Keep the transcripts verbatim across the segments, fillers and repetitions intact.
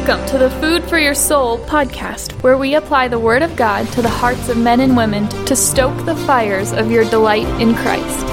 Welcome to the Food for Your Soul podcast, where we apply the Word of God to the hearts of men and women to stoke the fires of your delight in Christ.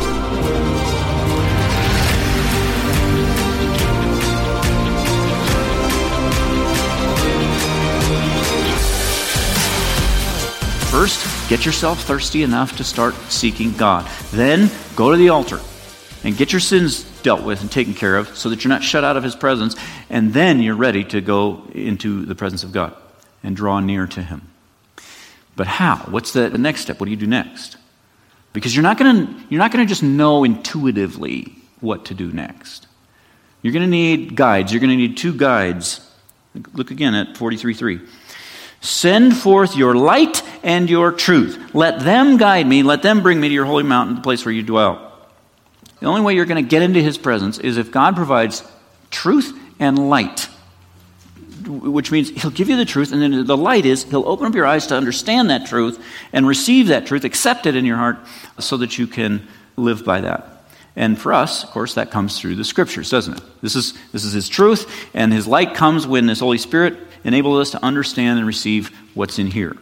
First, get yourself thirsty enough to start seeking God. Then, go to the altar and get your sins dealt with and taken care of so that you're not shut out of His presence. And then you're ready to go into the presence of God and draw near to Him. But how? What's the, the next step? What do you do next? Because you're not going to you're not going to just know intuitively what to do next. You're going to need guides. You're going to need two guides. Look again at forty-three three. Send forth your light and your truth. Let them guide me. Let them bring me to your holy mountain, the place where you dwell. The only way you're going to get into His presence is if God provides truth and light, which means He'll give you the truth, and then the light is He'll open up your eyes to understand that truth and receive that truth, accept it in your heart so that you can live by that. And for us, of course, that comes through the Scriptures, doesn't it? This is this is His truth, and His light comes when His Holy Spirit enables us to understand and receive what's in here.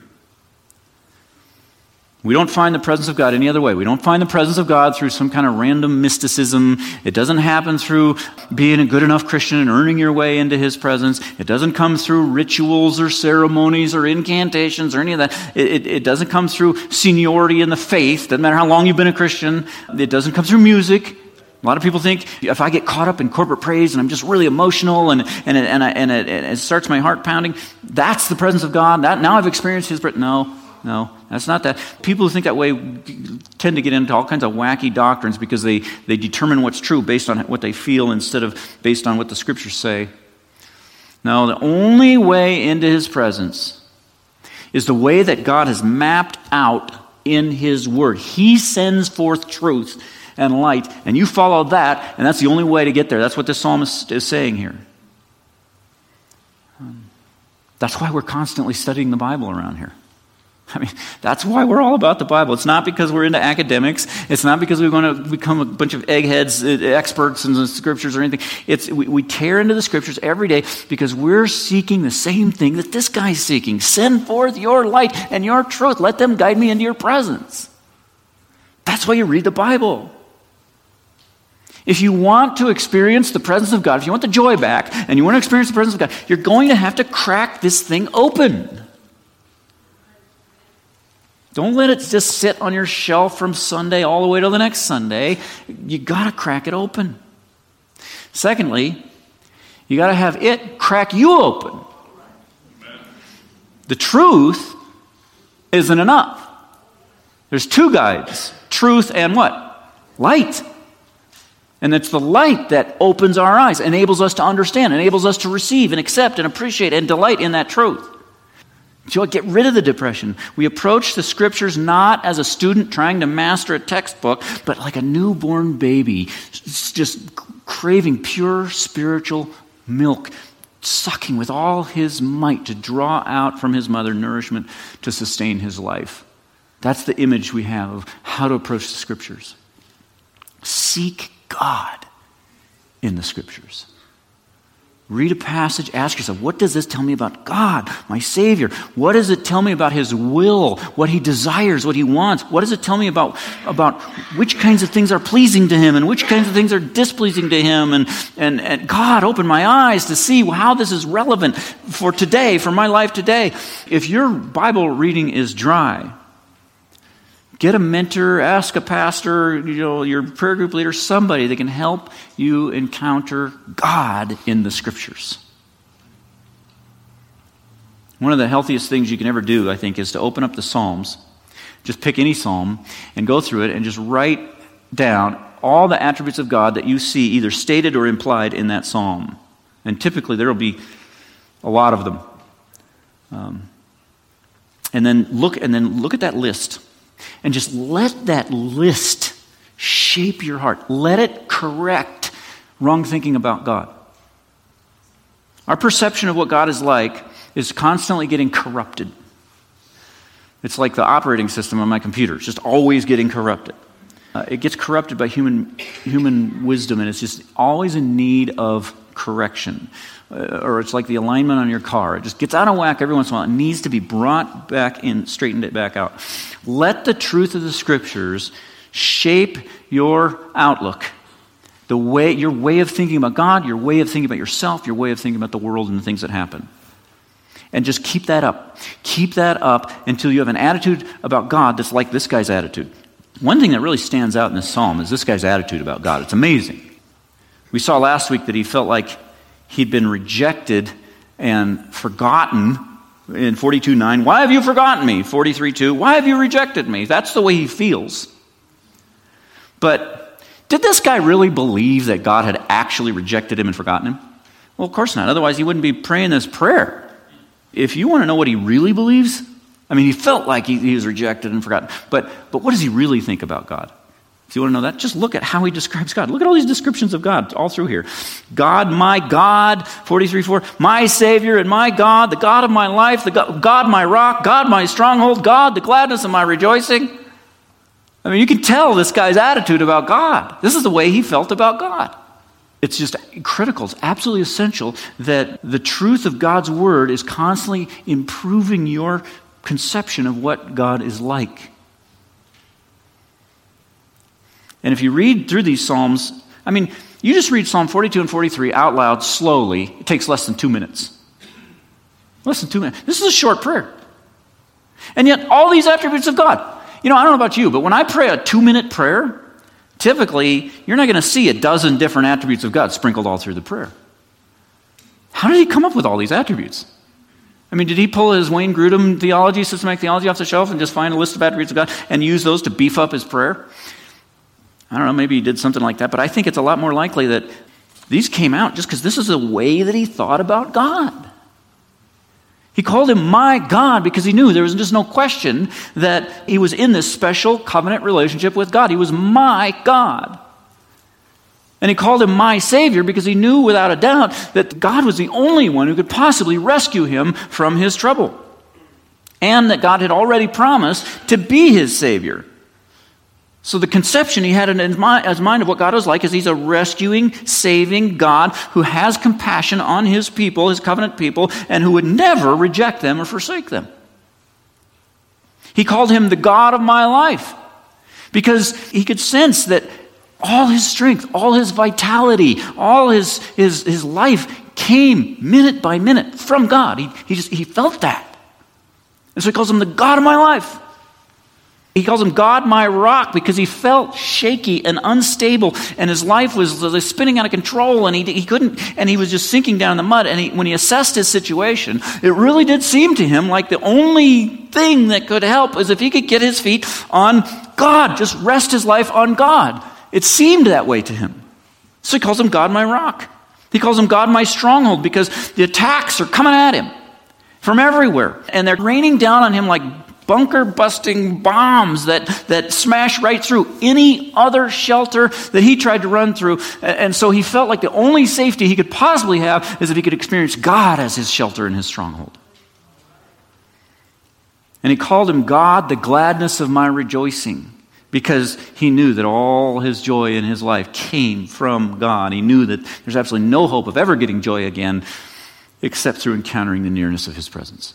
We don't find the presence of God any other way. We don't find the presence of God through some kind of random mysticism. It doesn't happen through being a good enough Christian and earning your way into His presence. It doesn't come through rituals or ceremonies or incantations or any of that. It, it, it doesn't come through seniority in the faith. Doesn't matter how long you've been a Christian. It doesn't come through music. A lot of people think if I get caught up in corporate praise and I'm just really emotional and and it, and, I, and it, it starts my heart pounding, that's the presence of God. That, now I've experienced His presence. No. No, that's not that. People who think that way tend to get into all kinds of wacky doctrines because they, they determine what's true based on what they feel instead of based on what the Scriptures say. No, the only way into His presence is the way that God has mapped out in His Word. He sends forth truth and light, and you follow that, and that's the only way to get there. That's what the psalmist is saying here. That's why we're constantly studying the Bible around here. I mean, that's why we're all about the Bible. It's not because we're into academics. It's not because we want to become a bunch of eggheads, experts in the Scriptures or anything. It's we, we tear into the Scriptures every day because we're seeking the same thing that this guy's seeking. Send forth your light and your truth. Let them guide me into your presence. That's why you read the Bible. If you want to experience the presence of God, if you want the joy back, and you want to experience the presence of God, you're going to have to crack this thing open. Don't let it just sit on your shelf from Sunday all the way to the next Sunday. You got to crack it open. Secondly, you got to have it crack you open. The truth isn't enough. There's two guides, truth and what? Light. And it's the light that opens our eyes, enables us to understand, enables us to receive and accept and appreciate and delight in that truth. So get rid of the depression. We approach the Scriptures not as a student trying to master a textbook, but like a newborn baby, just craving pure spiritual milk, sucking with all his might to draw out from his mother nourishment to sustain his life. That's the image we have of how to approach the Scriptures. Seek God in the Scriptures. Read a passage, ask yourself, what does this tell me about God, my Savior? What does it tell me about His will, what He desires, what He wants? What does it tell me about, about which kinds of things are pleasing to Him and which kinds of things are displeasing to Him? And, and, and God, open my eyes to see how this is relevant for today, for my life today. If your Bible reading is dry, get a mentor, ask a pastor, you know, your prayer group leader, somebody that can help you encounter God in the Scriptures. One of the healthiest things you can ever do, I think, is to open up the Psalms. Just pick any psalm and go through it and just write down all the attributes of God that you see either stated or implied in that psalm. And typically there will be a lot of them. Um, and then look and then look at that list. And just let that list shape your heart. Let it correct wrong thinking about God. Our perception of what God is like is constantly getting corrupted. It's like the operating system on my computer. It's just always getting corrupted. Uh, it gets corrupted by human human wisdom, and it's just always in need of correction. Uh, or it's like the alignment on your car. It just gets out of whack every once in a while. It needs to be brought back in, straightened it back out. Let the truth of the Scriptures shape your outlook. The way, your way of thinking about God, your way of thinking about yourself, your way of thinking about the world and the things that happen. And just keep that up. Keep that up until you have an attitude about God that's like this guy's attitude. One thing that really stands out in this psalm is this guy's attitude about God. It's amazing. We saw last week that he felt like he'd been rejected and forgotten in forty-two nine. Why have you forgotten me? forty-three two. Why have you rejected me? That's the way he feels. But did this guy really believe that God had actually rejected him and forgotten him? Well, of course not. Otherwise, he wouldn't be praying this prayer. If you want to know what he really believes, I mean, he felt like he, he was rejected and forgotten. But, but what does he really think about God? If you want to know that, just look at how he describes God. Look at all these descriptions of God all through here. God, my God, forty-three four, my Savior and my God, the God of my life, the God, God my rock, God my stronghold, God, the gladness of my rejoicing. I mean, you can tell this guy's attitude about God. This is the way he felt about God. It's just critical. It's absolutely essential that the truth of God's word is constantly improving your conception of what God is like. And if you read through these Psalms, I mean, you just read Psalm forty-two and forty-three out loud slowly. It takes less than two minutes. Less than two minutes. This is a short prayer. And yet, all these attributes of God. You know, I don't know about you, but when I pray a two-minute prayer, typically, you're not going to see a dozen different attributes of God sprinkled all through the prayer. How did he come up with all these attributes? I mean, did he pull his Wayne Grudem theology, systematic theology off the shelf and just find a list of attributes of God and use those to beef up his prayer? I don't know, maybe he did something like that, but I think it's a lot more likely that these came out just because this is the way that he thought about God. He called him my God because he knew there was just no question that he was in this special covenant relationship with God. He was my God. And he called him my Savior because he knew without a doubt that God was the only one who could possibly rescue him from his trouble. And that God had already promised to be his Savior. So the conception he had in his mind, his mind of what God was like is he's a rescuing, saving God who has compassion on his people, his covenant people, and who would never reject them or forsake them. He called him the God of my life because he could sense that all his strength, all his vitality, all his, his, his life came minute by minute from God. He, he just he felt that. And so he calls him the God of my life. He calls him God, my rock, because he felt shaky and unstable, and his life was spinning out of control, and he, he couldn't, and he was just sinking down in the mud. And he, when he assessed his situation, it really did seem to him like the only thing that could help is if he could get his feet on God, just rest his life on God. It seemed that way to him. So he calls him God, my rock. He calls him God, my stronghold, because the attacks are coming at him from everywhere, and they're raining down on him like bunker-busting bombs that, that smash right through any other shelter that he tried to run through. And so he felt like the only safety he could possibly have is if he could experience God as his shelter and his stronghold. And he called him God, the gladness of my rejoicing, because he knew that all his joy in his life came from God. He knew that there's absolutely no hope of ever getting joy again except through encountering the nearness of his presence.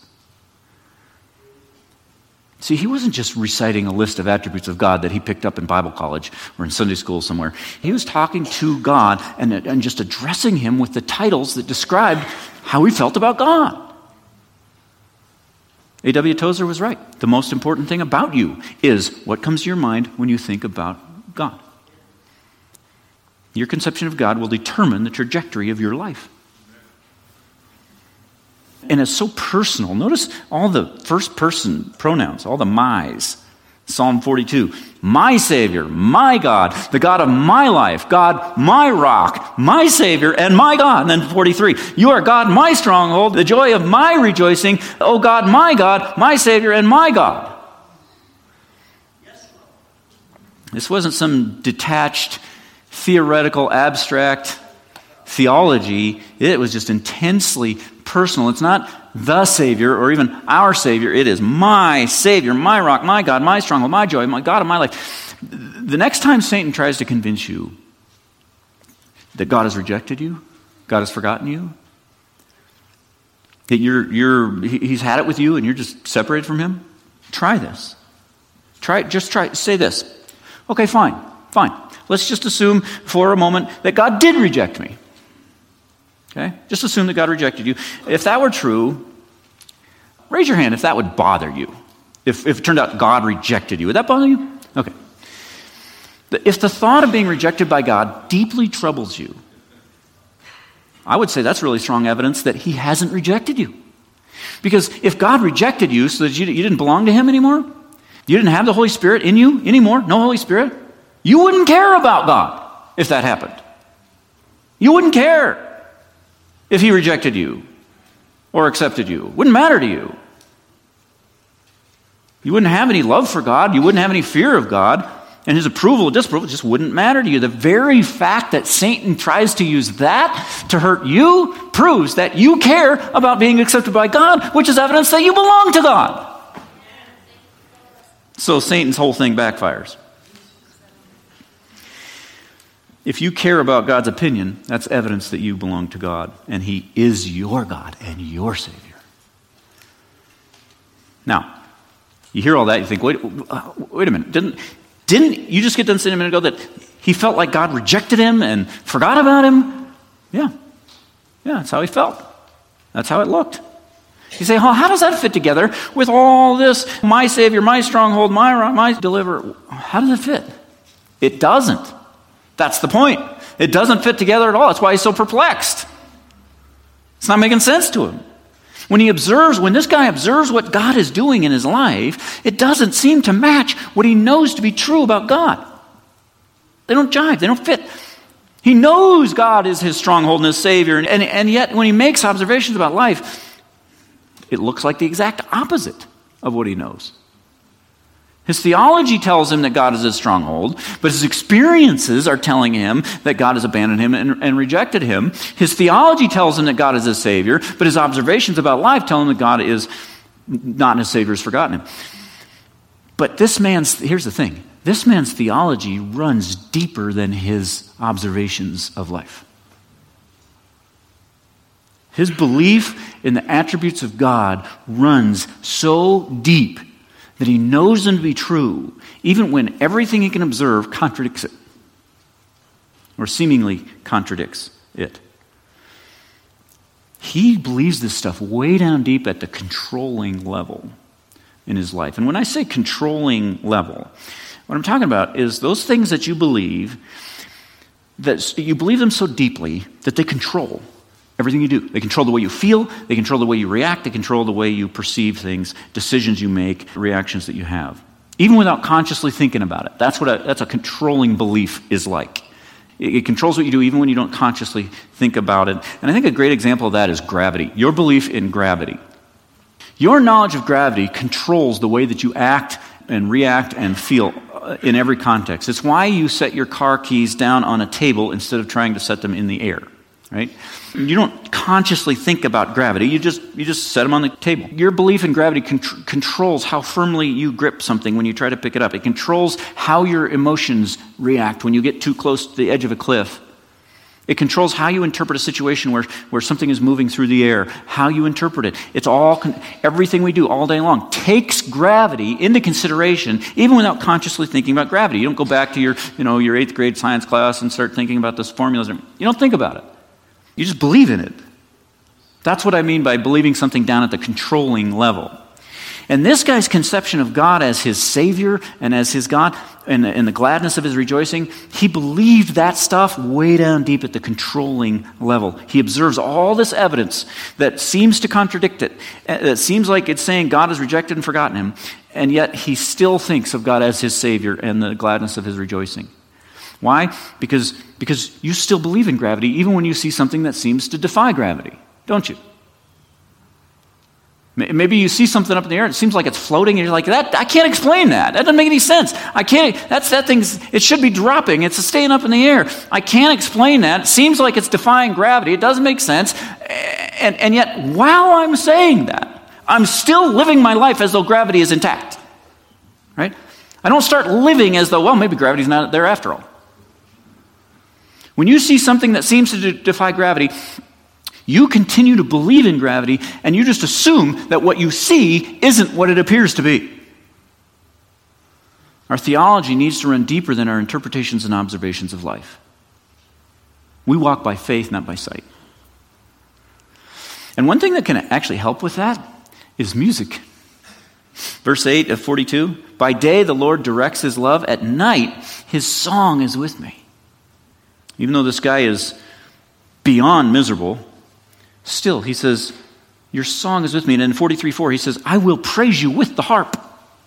See, he wasn't just reciting a list of attributes of God that he picked up in Bible college or in Sunday school somewhere. He was talking to God and, and just addressing him with the titles that described how he felt about God. A W Tozer was right. The most important thing about you is what comes to your mind when you think about God. Your conception of God will determine the trajectory of your life. And it's so personal. Notice all the first person pronouns, all the my's. Psalm forty-two, my Savior, my God, the God of my life, God, my rock, my Savior, and my God. And then forty-three, you are God, my stronghold, the joy of my rejoicing, oh God, my God, my Savior, and my God. This wasn't some detached, theoretical, abstract theology. It was just intensely personal. It's not the Savior or even our Savior. It is my Savior, my rock, my God, my stronghold, my joy, my God of my life. The next time Satan tries to convince you that God has rejected you, God has forgotten you? That you're, you're, he's had it with you and you're just separated from him? Try this. Try, just try, say this. Okay, fine, fine. Let's just assume for a moment that God did reject me. Okay? Just assume that God rejected you. If that were true, raise your hand if that would bother you. If, if it turned out God rejected you, would that bother you? Okay. If the thought of being rejected by God deeply troubles you, I would say that's really strong evidence that he hasn't rejected you. Because if God rejected you so that you, you didn't belong to him anymore, you didn't have the Holy Spirit in you anymore, no Holy Spirit, you wouldn't care about God if that happened. You wouldn't care if he rejected you or accepted you. It wouldn't matter to you. You wouldn't have any love for God. You wouldn't have any fear of God. And his approval or disapproval just wouldn't matter to you. The very fact that Satan tries to use that to hurt you proves that you care about being accepted by God, which is evidence that you belong to God. So Satan's whole thing backfires. If you care about God's opinion, that's evidence that you belong to God, and he is your God and your Savior. Now, you hear all that, you think, wait, wait a minute, didn't, didn't you just get done saying a minute ago that he felt like God rejected him and forgot about him? Yeah, yeah, that's how he felt. That's how it looked. You say, oh, how does that fit together with all this, my Savior, my stronghold, my, my deliverer? How does it fit? It doesn't. That's the point. It doesn't fit together at all. That's why he's so perplexed. It's not making sense to him. When he observes, when this guy observes what God is doing in his life, it doesn't seem to match what he knows to be true about God. They don't jive. They don't fit. He knows God is his stronghold and his Savior, and, and, and yet when he makes observations about life, it looks like the exact opposite of what he knows. His theology tells him that God is his stronghold, but his experiences are telling him that God has abandoned him and, and rejected him. His theology tells him that God is his Savior, but his observations about life tell him that God is not his Savior, has forgotten him. But this man's, here's the thing, this man's theology runs deeper than his observations of life. His belief in the attributes of God runs so deep that he knows them to be true, even when everything he can observe contradicts it, or seemingly contradicts it. He believes this stuff way down deep at the controlling level in his life. And when I say controlling level, what I'm talking about is those things that you believe, that you believe them so deeply that they control everything you do. They control the way you feel, they control the way you react, they control the way you perceive things, decisions you make, reactions that you have. Even without consciously thinking about it. That's what a, that's a controlling belief is like. It, it controls what you do even when you don't consciously think about it. And I think a great example of that is gravity. Your belief in gravity. Your knowledge of gravity controls the way that you act and react and feel in every context. It's why you set your car keys down on a table instead of trying to set them in the air. Right? You don't consciously think about gravity. You just you just set them on the table. Your belief in gravity contr- controls how firmly you grip something when you try to pick it up. It controls how your emotions react when you get too close to the edge of a cliff. It controls how you interpret a situation where, where something is moving through the air, how you interpret it. It's all, con- everything we do all day long takes gravity into consideration, even without consciously thinking about gravity. You don't go back to your, you know, your eighth grade science class and start thinking about those formulas. You don't think about it. You just believe in it. That's what I mean by believing something down at the controlling level. And this guy's conception of God as his Savior and as his God and, and the gladness of his rejoicing, he believed that stuff way down deep at the controlling level. He observes all this evidence that seems to contradict it. It seems like it's saying God has rejected and forgotten him, and yet he still thinks of God as his Savior and the gladness of his rejoicing. Why? Because, because you still believe in gravity even when you see something that seems to defy gravity, don't you? Maybe you see something up in the air, it seems like it's floating, and you're like, "That I can't explain that. That doesn't make any sense. I can't, that's that thing's, it should be dropping. It's staying up in the air. I can't explain that. It seems like it's defying gravity. It doesn't make sense." And, and yet, while I'm saying that, I'm still living my life as though gravity is intact. Right? I don't start living as though, well, maybe gravity's not there after all. When you see something that seems to de- defy gravity, you continue to believe in gravity, and you just assume that what you see isn't what it appears to be. Our theology needs to run deeper than our interpretations and observations of life. We walk by faith, not by sight. And one thing that can actually help with that is music. Verse eight of forty-two, by day the Lord directs his love, at night his song is with me. Even though this guy is beyond miserable, still he says, your song is with me. And in forty-three four he says, I will praise you with the harp.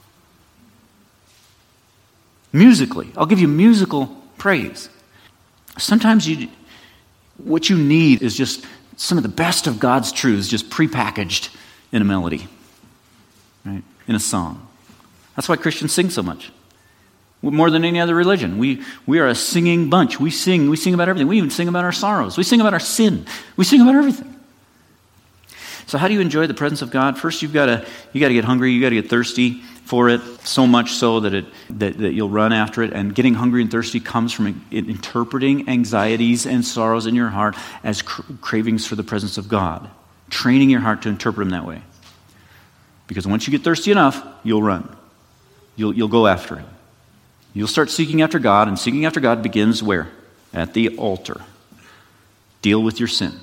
Musically, I'll give you musical praise. Sometimes you, what you need is just some of the best of God's truths just prepackaged in a melody, right? In a song. That's why Christians sing so much. More than any other religion. We we are a singing bunch. We sing, we sing about everything. We even sing about our sorrows. We sing about our sin. We sing about everything. So how do you enjoy the presence of God? First, you've got to you got to get hungry. You got to get thirsty for it. So much so that it that, that you'll run after it. And getting hungry and thirsty comes from interpreting anxieties and sorrows in your heart as cra- cravings for the presence of God. Training your heart to interpret them that way. Because once you get thirsty enough, you'll run. You'll you'll go after it. You'll start seeking after God, and seeking after God begins where? At the altar. Deal with your sin.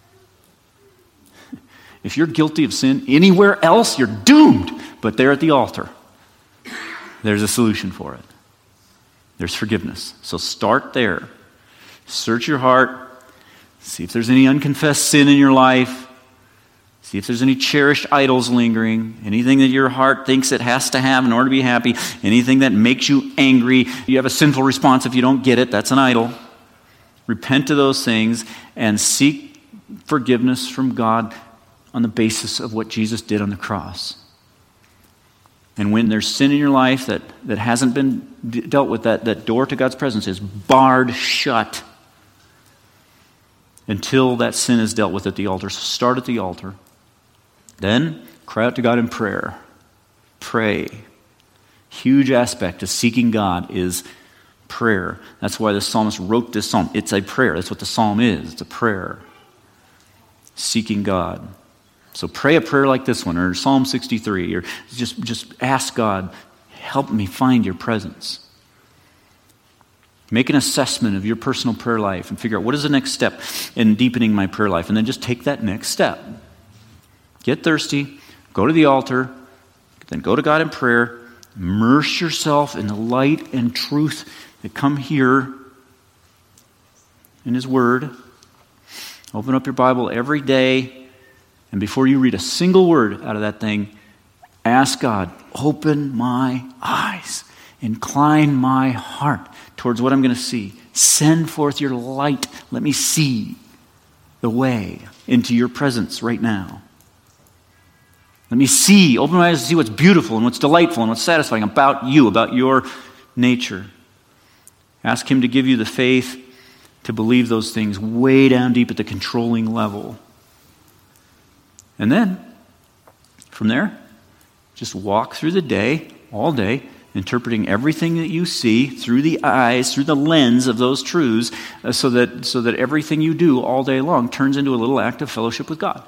If you're guilty of sin anywhere else, you're doomed. But there at the altar, there's a solution for it. There's forgiveness. So start there. Search your heart. See if there's any unconfessed sin in your life. See if there's any cherished idols lingering. Anything that your heart thinks it has to have in order to be happy. Anything that makes you angry. You have a sinful response if you don't get it. That's an idol. Repent of those things and seek forgiveness from God on the basis of what Jesus did on the cross. And when there's sin in your life that, that hasn't been d- dealt with, that, that door to God's presence is barred shut until that sin is dealt with at the altar. So start at the altar. Then cry out to God in prayer. Pray. Huge aspect of seeking God is prayer. That's why the psalmist wrote this psalm. It's a prayer. That's what the psalm is. It's a prayer. Seeking God. So pray a prayer like this one, or Psalm sixty-three, or just, just ask God, help me find your presence. Make an assessment of your personal prayer life and figure out what is the next step in deepening my prayer life, and then just take that next step. Get thirsty, go to the altar, then go to God in prayer, immerse yourself in the light and truth that come here in His Word. Open up your Bible every day. And before you read a single word out of that thing, ask God, open my eyes, incline my heart towards what I'm going to see. Send forth your light. Let me see the way into your presence right now. Let me see, open my eyes to see what's beautiful and what's delightful and what's satisfying about you, about your nature. Ask Him to give you the faith to believe those things way down deep at the controlling level. And then, from there, just walk through the day, all day, interpreting everything that you see through the eyes, through the lens of those truths, uh, so that so that everything you do all day long turns into a little act of fellowship with God.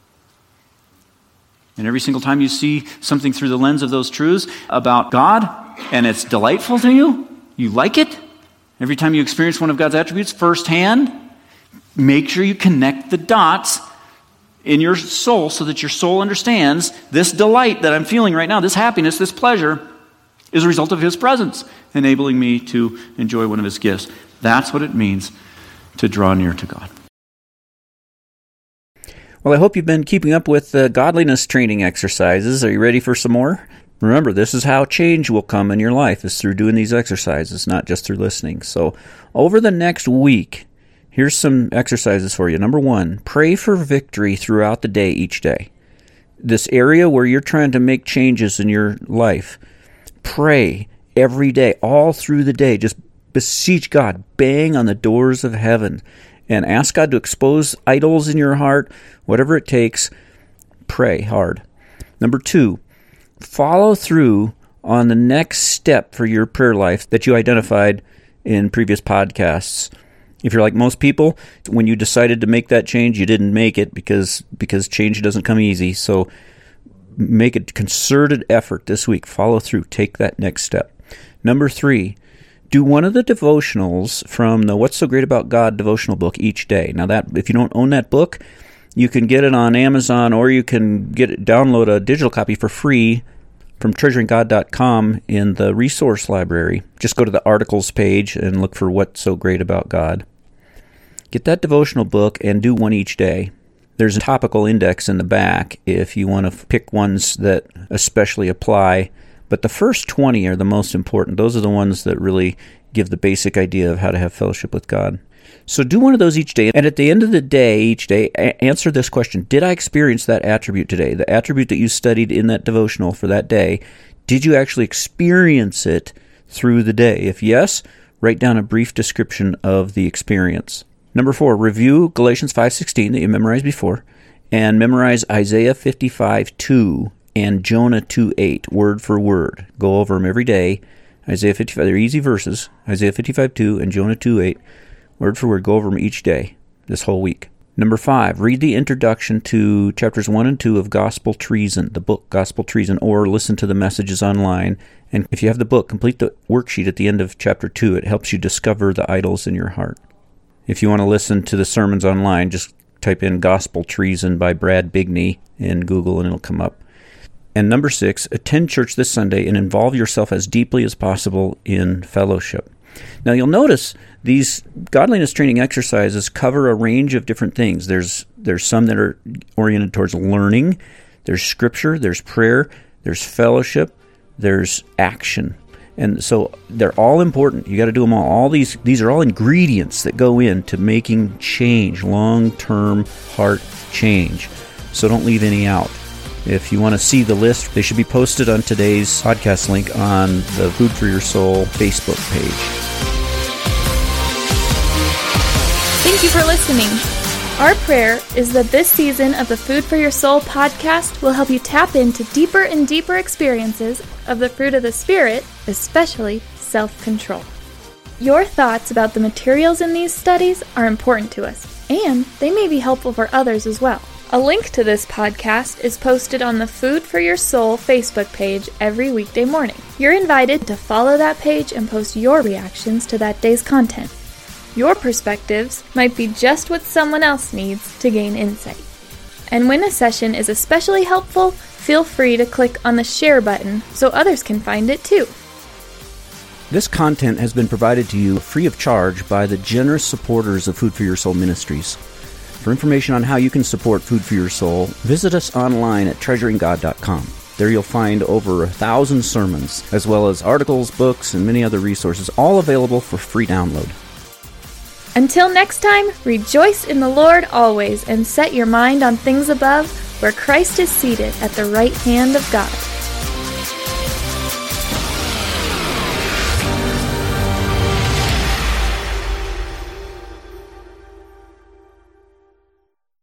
And every single time you see something through the lens of those truths about God, and it's delightful to you, you like it, every time you experience one of God's attributes firsthand, make sure you connect the dots in your soul so that your soul understands this delight that I'm feeling right now, this happiness, this pleasure, is a result of His presence, enabling me to enjoy one of His gifts. That's what it means to draw near to God. Well, I hope you've been keeping up with the godliness training exercises. Are you ready for some more? Remember, this is how change will come in your life, is through doing these exercises, not just through listening. So over the next week, here's some exercises for you. Number one, pray for victory throughout the day, each day. This area where you're trying to make changes in your life, pray every day, all through the day. Just beseech God, bang on the doors of heaven, and ask God to expose idols in your heart, whatever it takes. Pray hard. Number two, follow through on the next step for your prayer life that you identified in previous podcasts. If you're like most people, when you decided to make that change, you didn't make it because because change doesn't come easy. So make a concerted effort this week. Follow through. Take that next step. Number three, do one of the devotionals from the What's So Great About God devotional book each day. Now, that if you don't own that book, you can get it on Amazon, or you can get it, download a digital copy for free from treasuring god dot com in the resource library. Just go to the articles page and look for What's So Great About God. Get that devotional book and do one each day. There's a topical index in the back if you want to pick ones that especially apply. But the first twenty are the most important. Those are the ones that really give the basic idea of how to have fellowship with God. So do one of those each day. And at the end of the day, each day, a- answer this question. Did I experience that attribute today? The attribute that you studied in that devotional for that day, did you actually experience it through the day? If yes, write down a brief description of the experience. Number four, review Galatians five sixteen that you memorized before, and memorize Isaiah fifty-five two and Jonah two eight, word for word. Go over them every day. Isaiah fifty-five, they're easy verses. Isaiah fifty-five two and Jonah two eight, word for word. Go over them each day, this whole week. Number five, read the introduction to chapters one and two of Gospel Treason, the book Gospel Treason, or listen to the messages online. And if you have the book, complete the worksheet at the end of chapter two. It helps you discover the idols in your heart. If you want to listen to the sermons online, just type in Gospel Treason by Brad Bigney in Google and it'll come up. And number six, attend church this Sunday and involve yourself as deeply as possible in fellowship. Now you'll notice these godliness training exercises cover a range of different things. There's there's some that are oriented towards learning, there's scripture, there's prayer, there's fellowship, there's action. And so they're all important. You got to do them all. All these these are all ingredients that go into making change, long-term heart change. So don't leave any out. If you want to see the list, they should be posted on today's podcast link on the Food for Your Soul Facebook page. Thank you for listening. Our prayer is that this season of the Food for Your Soul podcast will help you tap into deeper and deeper experiences of the fruit of the Spirit, especially self-control. Your thoughts about the materials in these studies are important to us, and they may be helpful for others as well. A link to this podcast is posted on the Food for Your Soul Facebook page every weekday morning. You're invited to follow that page and post your reactions to that day's content. Your perspectives might be just what someone else needs to gain insight. And when a session is especially helpful, feel free to click on the share button so others can find it too. This content has been provided to you free of charge by the generous supporters of Food for Your Soul Ministries. For information on how you can support Food for Your Soul, visit us online at treasuring god dot com. There you'll find over a thousand sermons, as well as articles, books, and many other resources, all available for free download. Until next time, rejoice in the Lord always and set your mind on things above, where Christ is seated at the right hand of God.